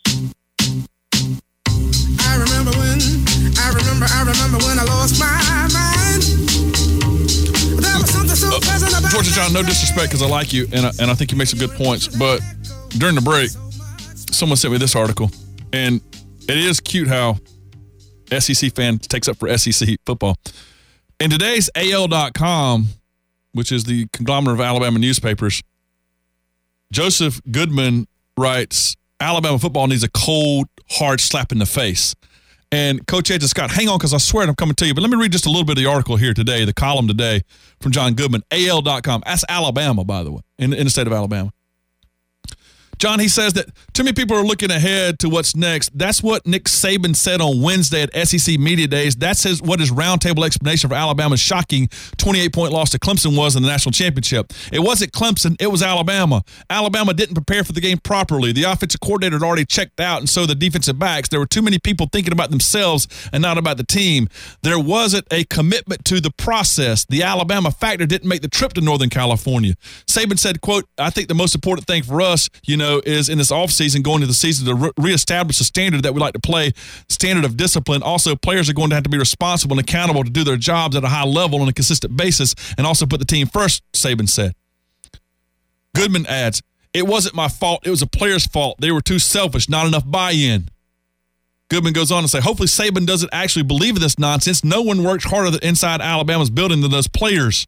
I remember when I lost my mind. There was something so pleasant about Georgia John, no disrespect because I like you and I think you make some good points, but during the break, someone sent me this article, and it is cute how SEC fan takes up for SEC football. In today's AL.com, which is the conglomerate of Alabama newspapers, Joseph Goodman writes, Alabama football needs a cold, hard slap in the face. And Coach Ed Scott, hang on because I swear I'm coming to you, but let me read just a little bit of the article here today, the column today from John Goodman, AL.com. That's Alabama, by the way, in the state of Alabama. John, he says that too many people are looking ahead to what's next. That's what Nick Saban said on Wednesday at SEC Media Days. That's what his roundtable explanation for Alabama's shocking 28-point loss to Clemson was in the national championship. It wasn't Clemson. It was Alabama. Alabama didn't prepare for the game properly. The offensive coordinator had already checked out, and so the defensive backs. There were too many people thinking about themselves and not about the team. There wasn't a commitment to the process. The Alabama factor didn't make the trip to Northern California. Saban said, quote, I think the most important thing for us, is in this offseason, going into the season, to reestablish a standard that we like to play, standard of discipline. Also, players are going to have to be responsible and accountable to do their jobs at a high level on a consistent basis and also put the team first, Saban said. Goodman adds, it wasn't my fault. It was a player's fault. They were too selfish, not enough buy-in. Goodman goes on to say, hopefully Saban doesn't actually believe in this nonsense. No one works harder inside Alabama's building than those players.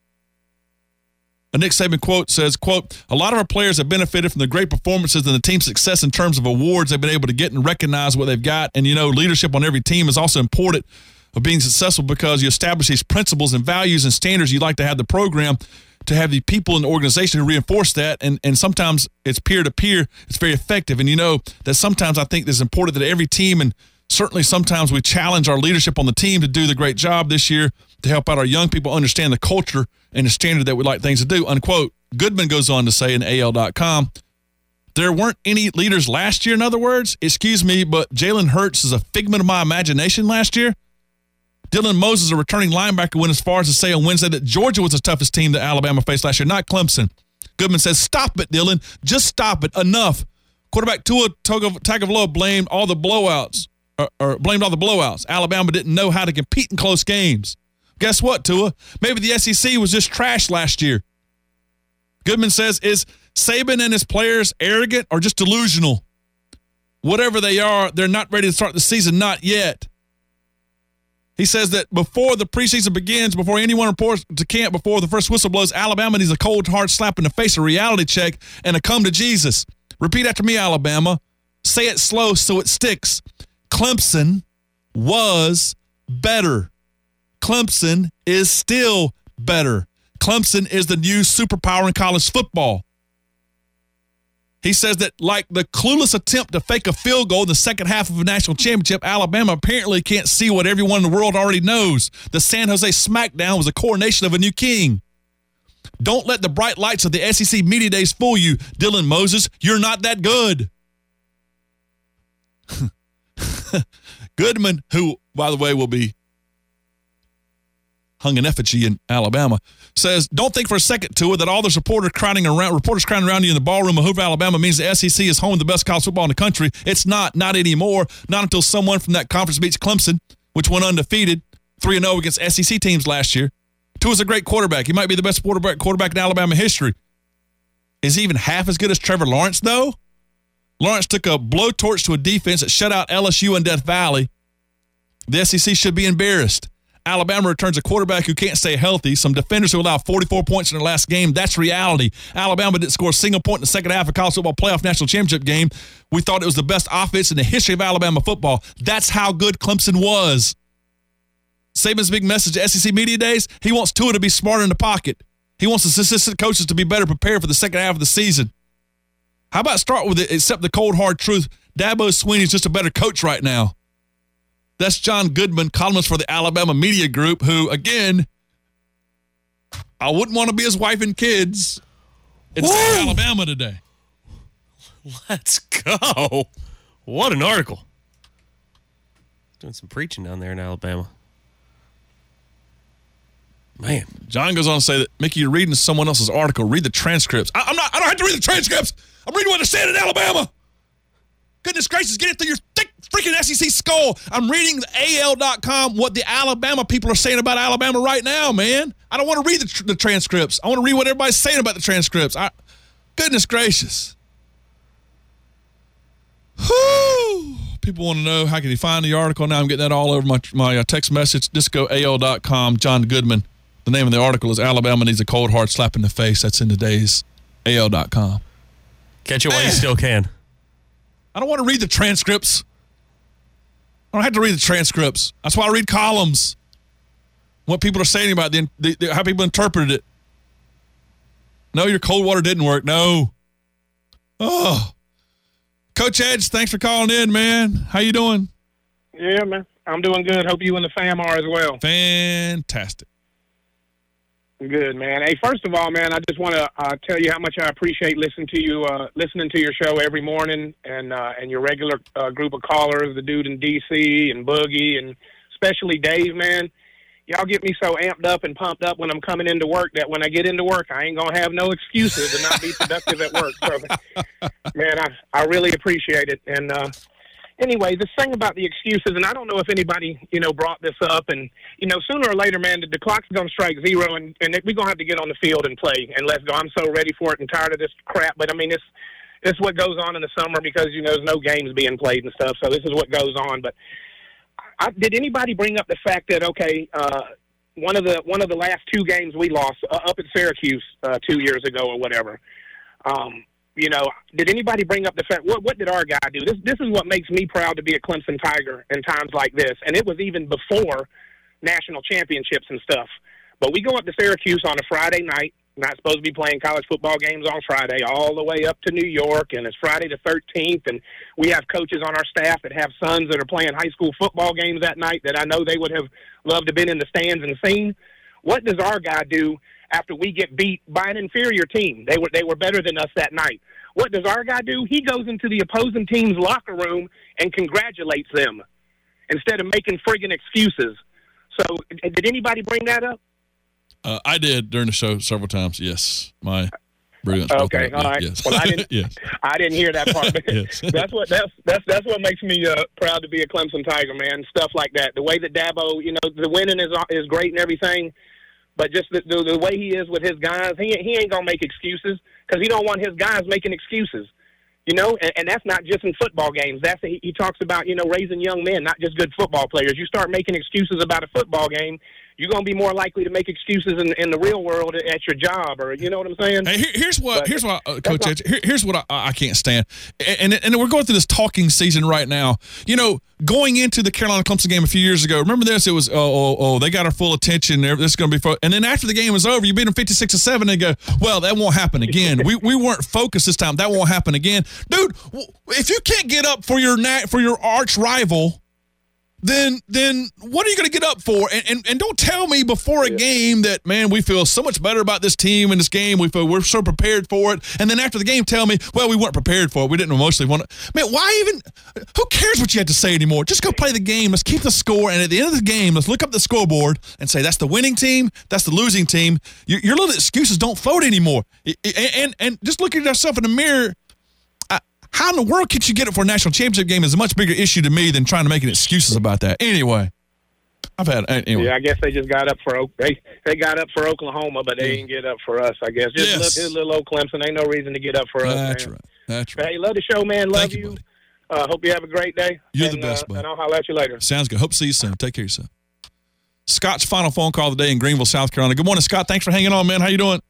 A Nick Saban quote says, quote, a lot of our players have benefited from the great performances and the team's success in terms of awards they've been able to get and recognize what they've got. And, leadership on every team is also important of being successful because you establish these principles and values and standards you'd like to have the program, to have the people in the organization who reinforce that. And sometimes it's peer-to-peer. It's very effective. And that sometimes I think it's important that every team and Certainly sometimes we challenge our leadership on the team to do the great job this year to help out our young people understand the culture and the standard that we like things to do, unquote. Goodman goes on to say in AL.com, there weren't any leaders last year, in other words. Excuse me, but Jalen Hurts is a figment of my imagination last year. Dylan Moses, a returning linebacker, went as far as to say on Wednesday that Georgia was the toughest team that Alabama faced last year, not Clemson. Goodman says, stop it, Dylan. Just stop it. Enough. Quarterback Tua Tagovailoa blamed all the blowouts. Blamed all the blowouts. Alabama didn't know how to compete in close games. Guess what, Tua? Maybe the SEC was just trash last year. Goodman says, is Saban and his players arrogant or just delusional? Whatever they are, they're not ready to start the season, not yet. He says that before the preseason begins, before anyone reports to camp, before the first whistle blows, Alabama needs a cold, hard slap in the face, a reality check, and a come to Jesus. Repeat after me, Alabama. Say it slow so it sticks. Clemson was better. Clemson is still better. Clemson is the new superpower in college football. He says that like the clueless attempt to fake a field goal in the second half of a national championship, Alabama apparently can't see what everyone in the world already knows. The San Jose Smackdown was a coronation of a new king. Don't let the bright lights of the SEC Media Days fool you, Dylan Moses. You're not that good. Goodman, who, by the way, will be hung in effigy in Alabama, says, don't think for a second, Tua, that all those reporters crowding around you in the ballroom of Hoover, Alabama means the SEC is home to the best college football in the country. It's not anymore. Not until someone from that conference beats Clemson, which went undefeated, 3-0 against SEC teams last year. Tua's a great quarterback. He might be the best quarterback in Alabama history. Is he even half as good as Trevor Lawrence, though? Lawrence took a blowtorch to a defense that shut out LSU and Death Valley. The SEC should be embarrassed. Alabama returns a quarterback who can't stay healthy, some defenders who allow 44 points in their last game. That's reality. Alabama didn't score a single point in the second half of college football playoff national championship game. We thought it was the best offense in the history of Alabama football. That's how good Clemson was. Saban's big message at SEC Media Days, he wants Tua to be smarter in the pocket. He wants his assistant coaches to be better prepared for the second half of the season. How about start with it, accept the cold, hard truth. Dabo Swinney's just a better coach right now. That's John Goodman, columnist for the Alabama Media Group, who, again, I wouldn't want to be his wife and kids in Alabama today. Let's go. What an article. Doing some preaching down there in Alabama. Man. John goes on to say that, Mickey, you're reading someone else's article. Read the transcripts. I don't have to read the transcripts. I'm reading what they're saying in Alabama. Goodness gracious, get it through your thick freaking SEC skull. I'm reading the AL.com, what the Alabama people are saying about Alabama right now, man. I don't want to read the transcripts. I want to read what everybody's saying about the transcripts. Goodness gracious. Whew. People want to know, how can you find the article? Now I'm getting that all over my text message. Just go AL.com, John Goodman. The name of the article is Alabama Needs a Cold, Hard Slap in the Face. That's in today's AL.com. Catch it while you still can. I don't want to read the transcripts. I don't have to read the transcripts. That's why I read columns. What people are saying about how people interpreted it. No, your cold water didn't work. No. Oh. Coach Edge, thanks for calling in, man. How you doing? Yeah, man. I'm doing good. Hope you and the fam are as well. Fantastic. Good, man. Hey, first of all, man, I just want to tell you how much I appreciate listening to your show every morning, and your regular group of callers, the dude in D.C. and Boogie, and especially Dave, man. Y'all get me so amped up and pumped up when I'm coming into work that when I get into work, I ain't going to have no excuses to not be productive at work. So, man, I really appreciate it. And anyway, this thing about the excuses, and I don't know if anybody, brought this up, and, sooner or later, man, the clock's going to strike zero, and we're going to have to get on the field and play, and let's go. I'm so ready for it and tired of this crap, but, I mean, it's what goes on in the summer because, there's no games being played and stuff, so this is what goes on. But did anybody bring up the fact that, okay, one of the last two games we lost up at Syracuse 2 years ago or whatever, did anybody bring up the fact, what did our guy do? This is what makes me proud to be a Clemson Tiger in times like this. And it was even before national championships and stuff. But we go up to Syracuse on a Friday night, not supposed to be playing college football games on Friday, all the way up to New York, and it's Friday the 13th, and we have coaches on our staff that have sons that are playing high school football games that night that I know they would have loved to have been in the stands and seen. What does our guy do after we get beat by an inferior team? They were better than us that night. What does our guy do? He goes into the opposing team's locker room and congratulates them instead of making friggin' excuses. So did anybody bring that up? I did during the show several times. Yes, my brilliance. Okay, all right. Yes. Well, I didn't. Yes. I didn't hear that part. Yes. That's what makes me proud to be a Clemson Tiger, man. Stuff like that. The way that Dabo, the winning is great and everything, but just the way he is with his guys, he ain't gonna make excuses because he don't want his guys making excuses. And that's not just in football games. He talks about, raising young men, not just good football players. You start making excuses about a football game, you're going to be more likely to make excuses in the real world at your job, or you know what I'm saying? Hey, here's what, Coach Edge, here's what I can't stand. And we're going through this talking season right now. Going into the Carolina-Clemson game a few years ago, remember this? It was, they got our full attention. This is going to be fun. And then after the game was over, you beat them 56-7 and go, well, that won't happen again. we weren't focused this time. That won't happen again. Dude, if you can't get up for your arch rival, then what are you going to get up for? And don't tell me before a game that, man, we feel so much better about this team and this game. We feel we're so prepared for it. And then after the game, tell me, well, we weren't prepared for it. We didn't emotionally want it. Man, why even – who cares what you have to say anymore? Just go play the game. Let's keep the score. And at the end of the game, let's look up the scoreboard and say that's the winning team, that's the losing team. Your little excuses don't float anymore. And just look at yourself in the mirror. How in the world could you get it for a national championship game is a much bigger issue to me than trying to make excuses about that. Anyway, Yeah, I guess they just got up for they got up for Oklahoma, but they didn't get up for us. I guess just little old Clemson. Ain't no reason to get up for us. That's man. right. That's right. Hey, love the show, man. Love Thank you. Hope you have a great day. You're the best, bud. And I'll holler at you later. Sounds good. Hope to see you soon. Take care of yourself. Scott's final phone call of the day in Greenville, South Carolina. Good morning, Scott. Thanks for hanging on, man. How you doing?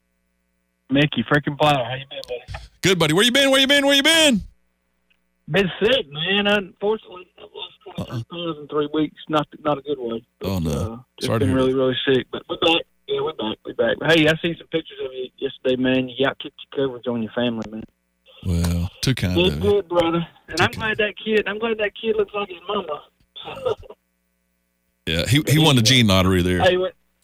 Mickey, freaking Plow. How you been, buddy? Good, buddy. Where you been? Been sick, man. Unfortunately, I've lost 23 pounds in 3 weeks. Not a good way. But, oh no, just been really, really sick. But we're back. Yeah, we're back. But, hey, I seen some pictures of you yesterday, man. You got kicked your coverage on your family, man. Well, too kind. Did good, brother. And I'm glad that kid looks like his mama. Yeah, he won the gene lottery there. Hey,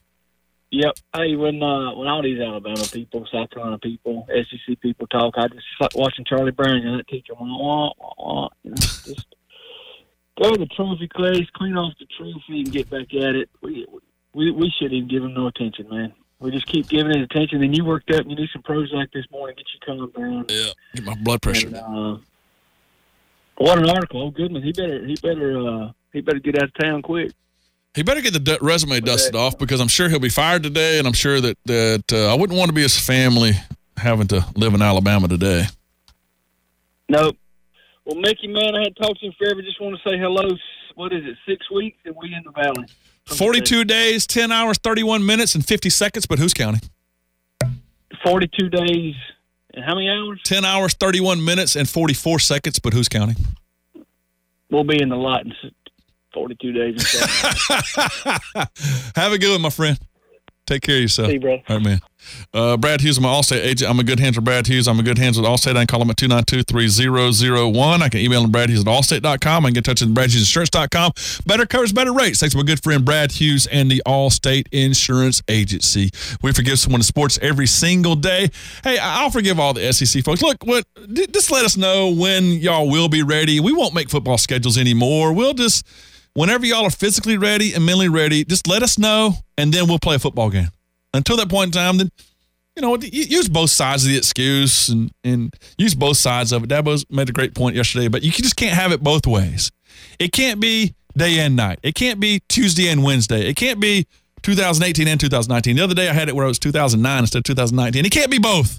when all these Alabama people, South Carolina people, SEC people talk, I just like watching Charlie Brown and that teacher just go to the trophy case, clean off the trophy, and get back at it. We shouldn't even give him no attention, man. We just keep giving it attention. Then you worked up and you do some Prozac this morning, get you calmed down. Yeah, get my blood pressure. And, what an article! Oh goodness, he better get out of town quick. He better get the resume dusted off because I'm sure he'll be fired today, and I'm sure that I wouldn't want to be his family having to live in Alabama today. Nope. Well, Mickey, man, I had talked to you forever. Just want to say hello. What is it, 6 weeks, and we in the valley? 42 days, 10 hours, 31 minutes, and 50 seconds, but who's counting? 42 days, and how many hours? 10 hours, 31 minutes, and 44 seconds, but who's counting? We'll be in the lot in 42 days. Have a good one, my friend. Take care of yourself. See you, bro. All right, man. Brad Hughes, I'm an Allstate agent. I'm a good hands with Brad Hughes. I'm a good hands with Allstate. I can call him at 292-3001. I can email him Brad Hughes at Allstate.com. I can get in touch with BradHughesInsurance.com. Better covers, better rates. Thanks to my good friend Brad Hughes and the Allstate Insurance Agency. We forgive someone in sports every single day. Hey, I'll forgive all the SEC folks. Look, just let us know when y'all will be ready. We won't make football schedules anymore. We'll just, whenever y'all are physically ready and mentally ready, just let us know, and then we'll play a football game. Until that point in time, then, use both sides of the excuse and use both sides of it. Dabo's made a great point yesterday, but you just can't have it both ways. It can't be day and night. It can't be Tuesday and Wednesday. It can't be 2018 and 2019. The other day I had it where it was 2009 instead of 2019. It can't be both.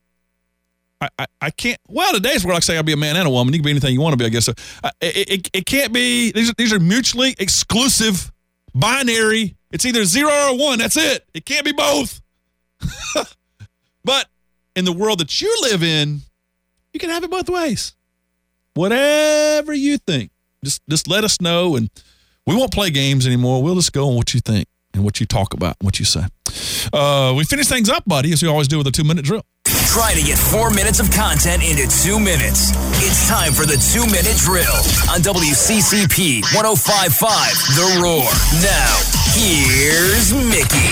I can't. Well, today's where I say I'll be a man and a woman. You can be anything you want to be, I guess. So it can't be. These are mutually exclusive, binary. It's either 0 or 1. That's it. It can't be both. But in the world that you live in, you can have it both ways. Whatever you think, just let us know, and we won't play games anymore. We'll just go on what you think and what you talk about and what you say. We finish things up, buddy, as we always do with a 2-minute drill. Try to get 4 minutes of content into 2 minutes. It's time for the 2-minute drill on WCCP 105.5 The Roar. Now, here's Mickey.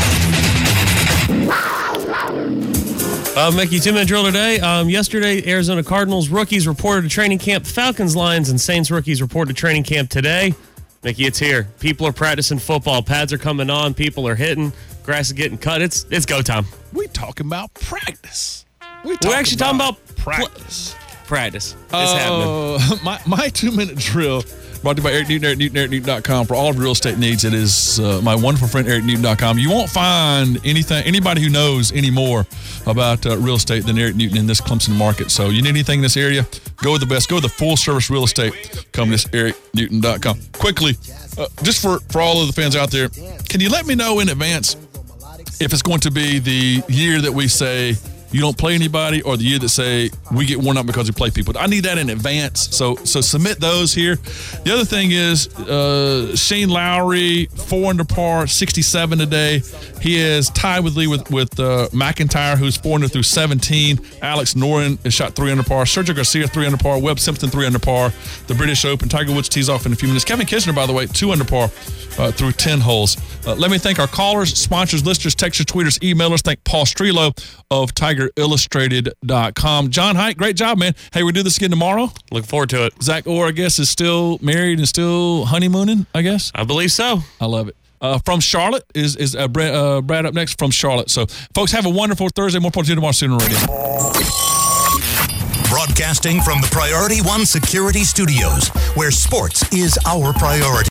Mickey, 2-minute drill today. Yesterday, Arizona Cardinals rookies reported to training camp. Falcons, Lions, and Saints rookies reported to training camp today. Mickey, it's here. People are practicing football. Pads are coming on. People are hitting. Grass is getting cut. It's go time. We talking about practice. We're actually talking about practice. Practice. It's happening. My 2-minute drill brought to you by Eric Newton, EricNewton.com. For all of your real estate needs, it is my wonderful friend, EricNewton.com. You won't find anybody who knows any more about real estate than Eric Newton in this Clemson market. So you need anything in this area, go with the best. Go with the full-service real estate company, EricNewton.com. Quickly, just for all of the fans out there, can you let me know in advance if it's going to be the year that we say you don't play anybody or the year that say we get worn out because we play people? I need that in advance. So submit those here. The other thing is Shane Lowry, 4 under par, 67 today. He is tied with McIntyre, who's 4 under through 17. Alex Noren is shot 3 under par. Sergio Garcia, 3 under par. Webb Simpson, 3 under par. The British Open. Tiger Woods tees off in a few minutes. Kevin Kisner, by the way, 2 under par through 10 holes. Let me thank our callers, sponsors, listeners, texters, tweeters, emailers. Thank Paul Strelo of TigerIllustrated.com. John Haidt, great job, man. Hey, we do this again tomorrow. Looking forward to it. Zach Orr, I guess, is still married and still honeymooning, I guess. I believe so. I love it. From Charlotte is Brad up next from Charlotte. So, folks, have a wonderful Thursday. More point to you tomorrow, Sooner Radio. Broadcasting from the Priority One Security Studios, where sports is our priority.